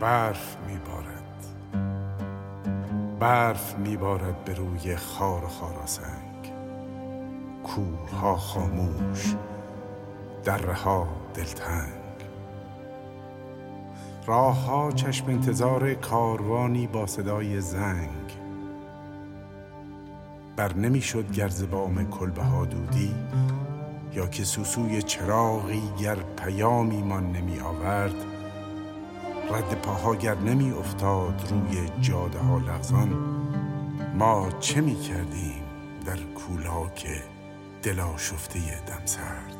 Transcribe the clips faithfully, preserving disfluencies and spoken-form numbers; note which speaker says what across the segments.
Speaker 1: برف میبارد، برف میبارد به روی خار و خاراسنگ. کوهها خاموش، دره ها دلتنگ. راه ها چشم انتظار کاروانی با صدای زنگ. بر نمی شد گرز بام کلبه ها دودی، یا که سوسوی چراغی گر پیامی من نمی آورد. رد پاها گر نمی افتاد روی جاده ها لغزان. ما چه می کردیم در کولاک دل آشفته دم سرد؟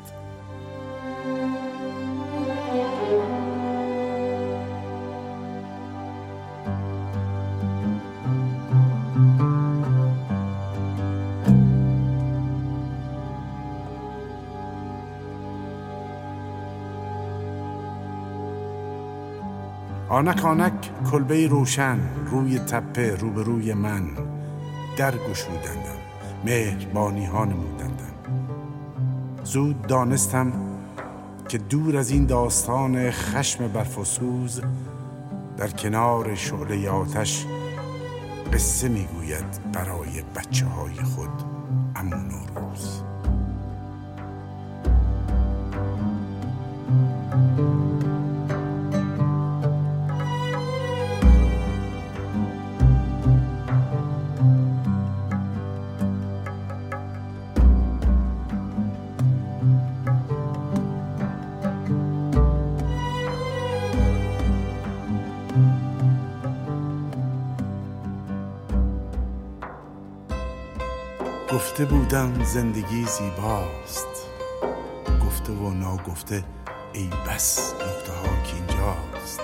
Speaker 1: آنک آنک کلبه روشن روی تپه روبروی من در گشودندم، مهربانی ها نمودندم. زود دانستم که دور از این داستان خشم برف و سوز، در کنار شعله آتش قصه میگوید برای بچه های خود عمو نوروز. گفته بودم زندگی زیباست، گفته و ناگفته ای بس نکته ها که اینجاست.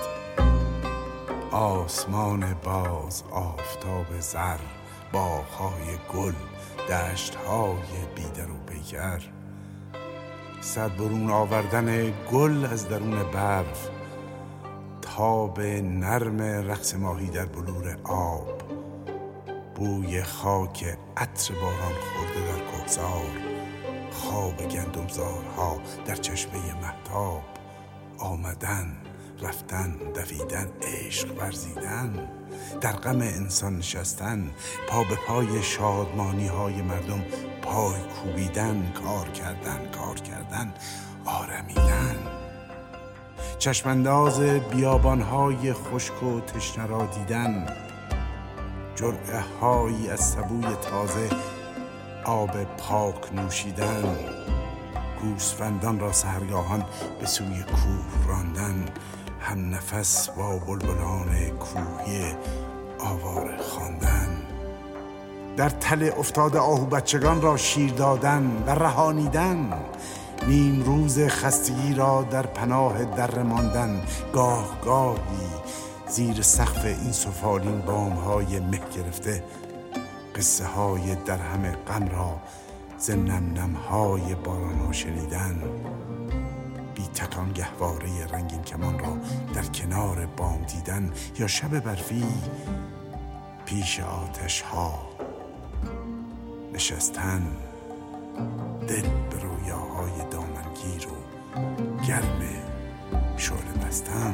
Speaker 1: آسمان باز، آفتاب زر، باغ‌های گل، دشت‌های بیدر و پیکر. صد برون آوردن گل از درون برف، تاب نرم رقص ماهی در بلور آب، بوی خاک عطر باران خورده در کوهسار، خواب گندمزارها در چشمه مهتاب. آمدن، رفتن، دویدن، عشق ورزیدن، در غم انسان نشستن، پا به پای شادمانی های مردم پای کوبیدن، کار کردن، کار کردن، آرمیدن. چشمانداز بیابانهای خشک و تشنه را دیدن، جرعه هایی از سبوی تازه آب پاک نوشیدن، گوسفندان را سحرگاهان به سوی کوه راندن، هم نفس با بلبلان کوهی آواره خواندن، در تله افتاده آهو بچگان را شیر دادن و رهانیدن، نیم روز خستگی را در پناه در ماندن، گاه گاهی زیر سقف این سفالین بام‌های مه گرفته قصه های در همه غم را ز نم نم‌های باران شنیدن، بی تکان گهواره رنگین کمان را در کنار بام دیدن، یا شب برفی پیش آتش ها نشستن، دل به رویاهای دامنگیر و گرم شعله بستن.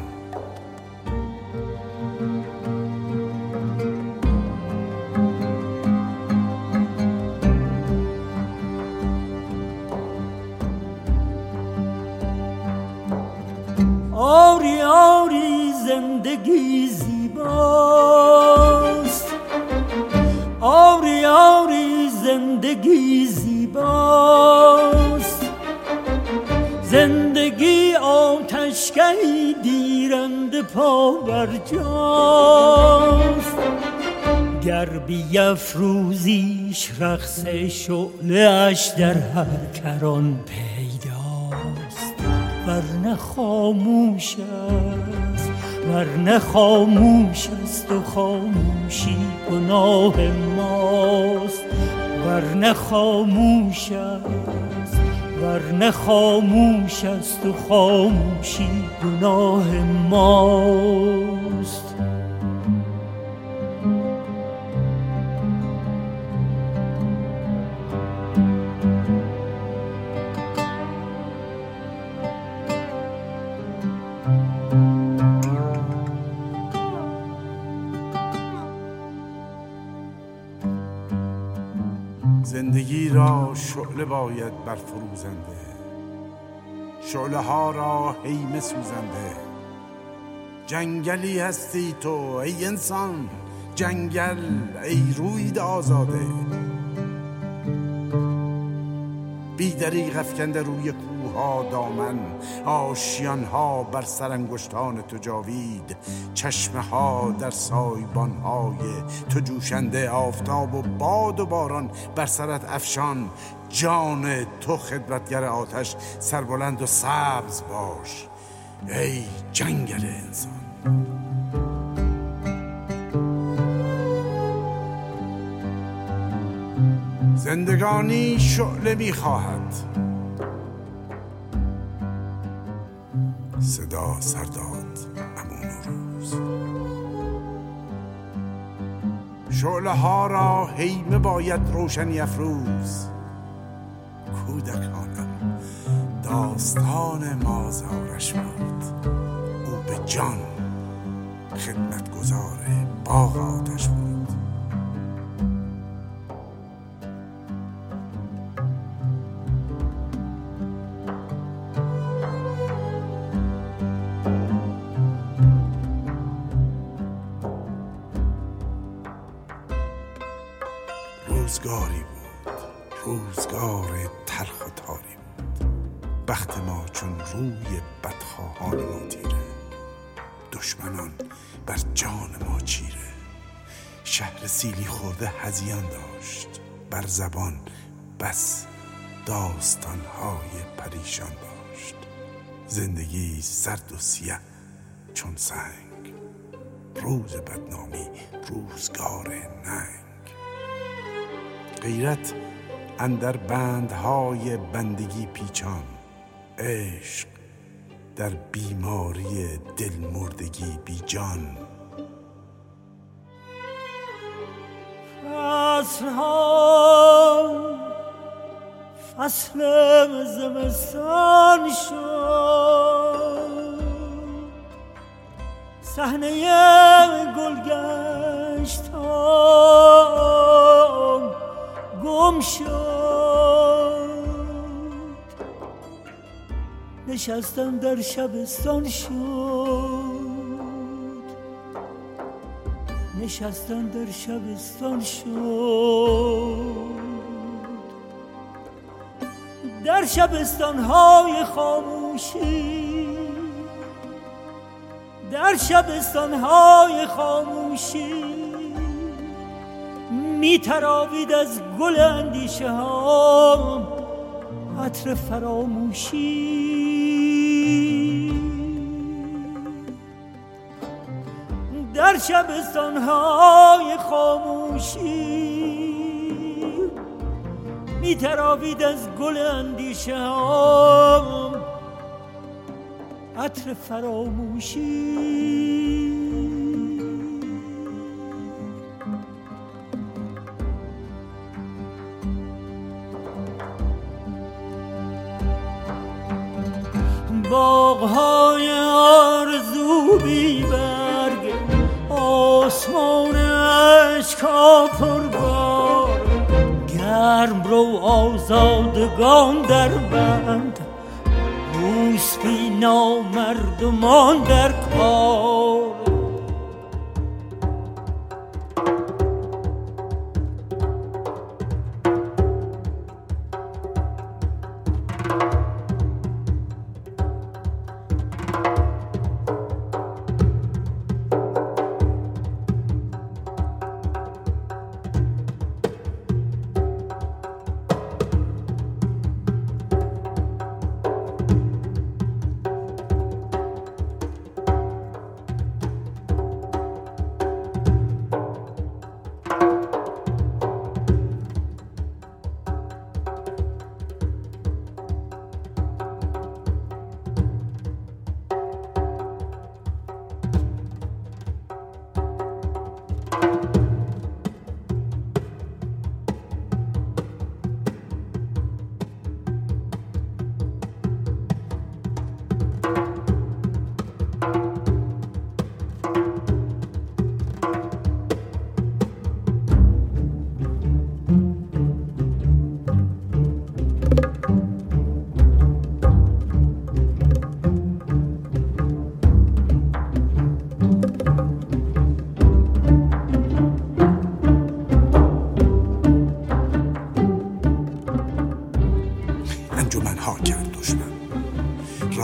Speaker 2: آری آری زندگی زیباست، آری آری زندگی زیباست، زندگی آتشگهی دیرند پا بر جاست، گر بیفروزیش رقص شعله اش در هر کران پیداست، ورنه خاموش است، ورنه خاموش است و خاموشی گناه ماست، ورنه خاموش است، ورنه خاموش است و خاموشی گناه ماست.
Speaker 1: زندگی را شعله باید برفروزنده، شعله ها را هیمه سوزنده. جنگلی هستی تو ای انسان، جنگل ای روید آزاده. بیدریغ افکنده روی کوها دامن، آشیان ها بر سر انگشتان تو جاوید، چشمه ها در سایبان های تو جوشنده. آفتاب و باد و باران بر سرت افشان، جان تو خدمتگر آتش سربلند و سبز باش ای جنگل انسان. زندگانی شعله می‌خواهد، صدا سرداد امون روز. شعله ها را هیمه باید روشنی افروز. کودکانم داستان مازارش بود، او به جان خدمتگزار باغ آتش بود. روزگاری بود، روزگار تلخ و تاری بود. بخت ما چون روی بدخواهان ما تیره، دشمنان بر جان ما چیره. شهر سیلی خورده هذیان داشت، بر زبان بس داستانهای پریشان داشت. زندگی سرد و سیه چون سنگ، روز بدنامی روزگار ننگ. غیرت اندر بندهای بندگی پیچان، عشق در بیماری دل مردگی بی جان.
Speaker 2: فصلها فصل زمستان شد، صحنه گلگشتان گم شد. نشستم در شبستان شد، نشستم در شبستان شد. در شبستان‌های خاموشی، در شبستان‌های خاموشی می تراوید از گل اندیشه ها عطر فراموشی. در شبستان‌های خاموشی می تراوید از گل اندیشه ها عطر فراموشی. باغ‌های آرزو بی برگ، آسمان اشکا پربار. گرم رو آزادگان در بند، روسپی نامردمان در کار.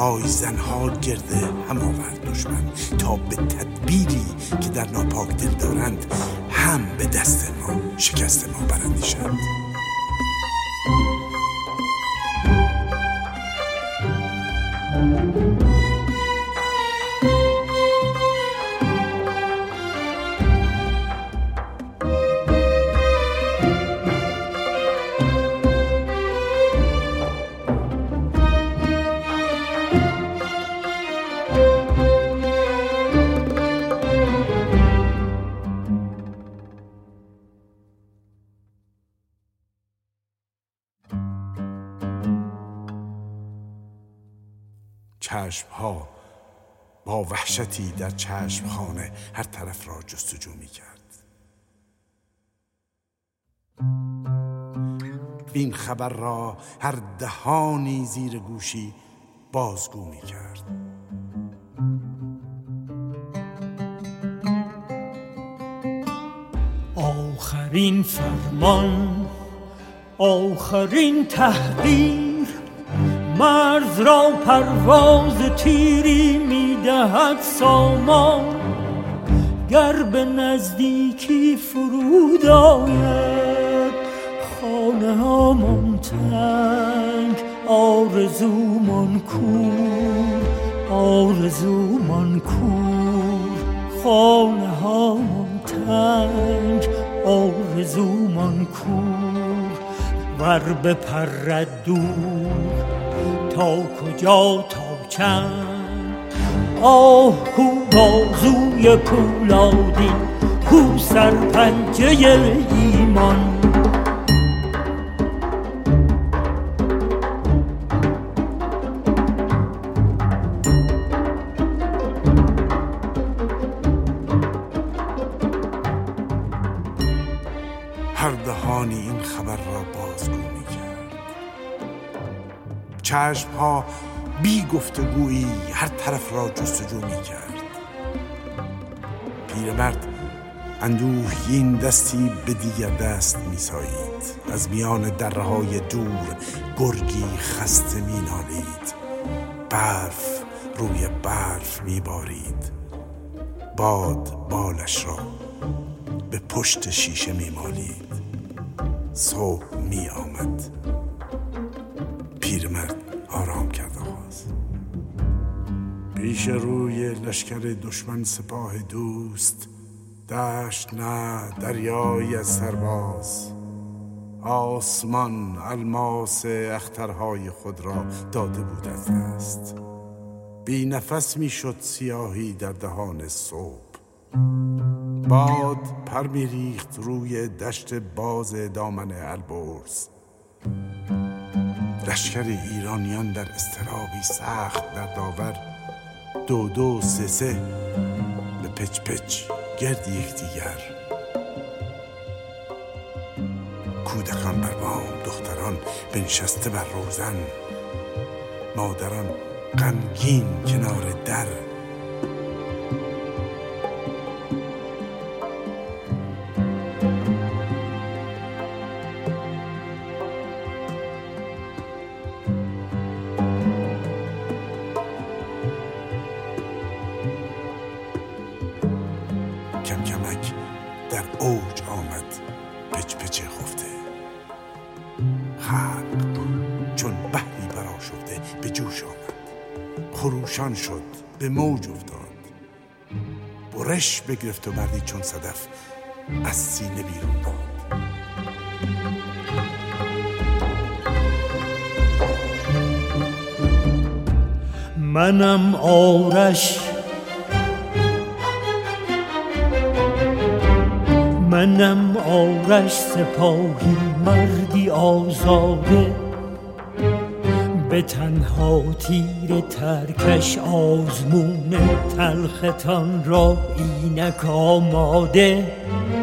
Speaker 1: رای زنها گرده هم آورد دشمن، تا به تدبیری که در ناپاک دل دارند هم به دست ما شکست ما برندیشند. چشمها با وحشتی در چشمخانه هر طرف را جستجو می کرد. این خبر را هر دهانی زیر گوشی بازگو می کرد.
Speaker 2: آخرین فرمان، آخرین تحقیر، مرز را پرواز تیری میدهد سامان. گر به نزدیکی فرود آید خانه هامان تنگ، آرزومان کور، آرزومان کور، خانه هامان تنگ، آرزومان کور. ور بپرد دور تا کجا تا چند، آه کو بازوی پولادی، کو سرپنجه ایمان.
Speaker 1: هر دهانی این خبر را بازگو می کرد. چشمها بی گفتگویی هر طرف را جستجو می کرد. پیرمرد اندوهگین دستی به دیگر دست می سایید. از میان درهای دور گرگی خسته می نالید. برف روی برف می بارید. باد بالش را به پشت شیشه می مالید. صبح می آمد. پیرمرد آرام کرد آغاز. پیش روی لشکر دشمن سپاه دوست، دشت نه دریایی از سرباز. آسمان الماس اخترهای خود را داده بود از دست. بی نفس می شد سیاهی در دهان صبح. باد پر می ریخت روی دشت باز دامن البرز. لشکر ایرانیان در اضطرابی سخت در داور، دو دو سه سه به پچ پچ گرد یکدیگر. کودکان بر بام، دختران بنشسته بر روزن، مادران غمگین کنار در. کم کمک در اوج آمد پچ پچ خفته. خلق چون بحری برآشفته به جوش آمد. خروشان شد، به موج افتاد. برش بگرفت و مردی چون صدف از سینه بیرون داد.
Speaker 2: منم آرش، منم آرش سپاهی، مردی آزاده. به تنها تیر ترکش آزمون تلختان را اینک آماده.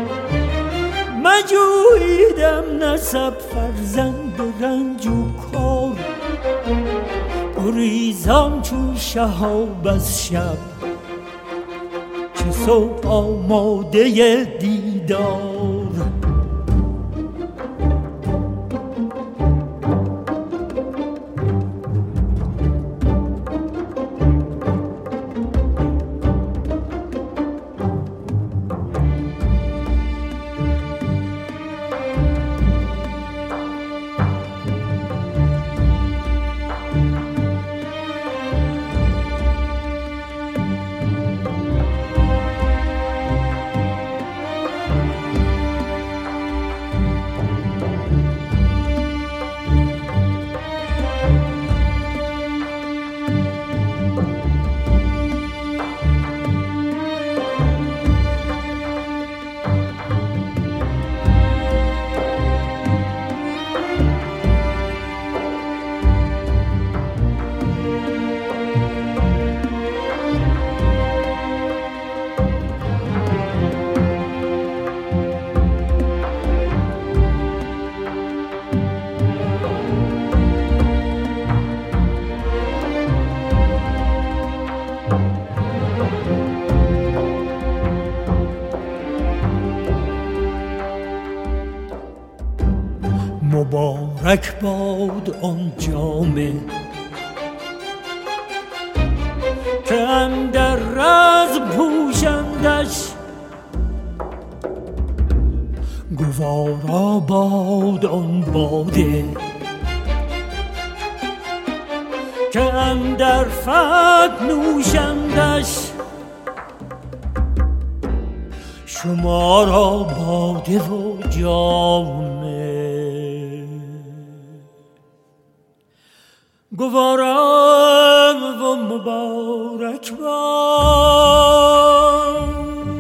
Speaker 2: مجویدم نسب فرزند رنج و کار، گریزان چون شهاب از شب، چه صبح آماده دیدار. مبارک باد آن جامه که اندر رز پوشندش، گوارا باد آن باده که اندر فت نوشندش. شما را باده و جامه گوارا و مبارک باد.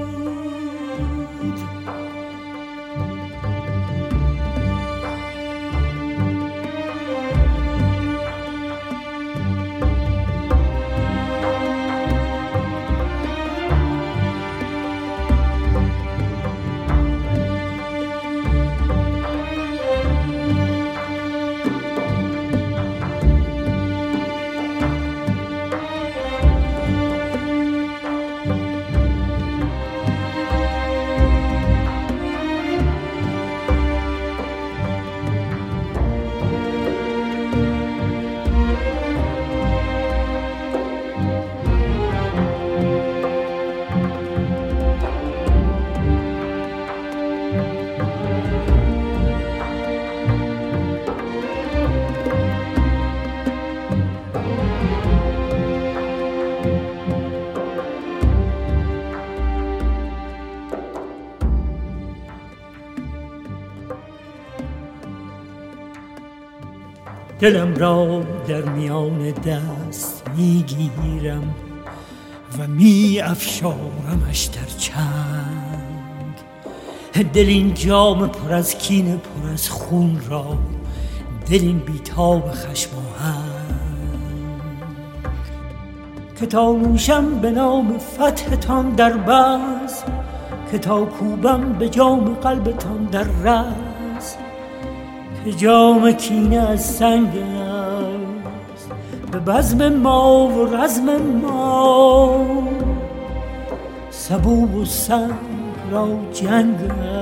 Speaker 2: دلم را در میان دست میگیرم و می افشارمش در چنگ. دل این جام پر از کینه، پر از خون را، دل این بیتاب خشم و هنگ، که تا نوشم به نام فتحتان در بزم، که تا کوبم به جام قلبتان در رز، که جام کینه از سنگ است به بزم ما و رزم ما، سبو و سنگ را جنگ است.